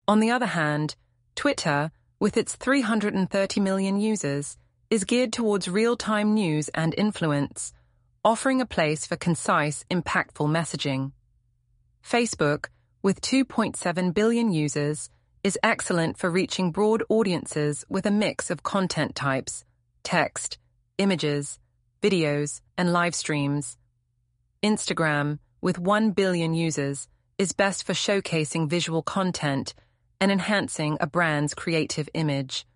On the other hand, Twitter, with its 330 million users, is geared towards real-time news and influence, offering a place for concise, impactful messaging. Facebook, with 2.7 billion users, is excellent for reaching broad audiences with a mix of content types, text, images, videos, and live streams. Instagram, with 1 billion users, is best for showcasing visual content and enhancing a brand's creative image.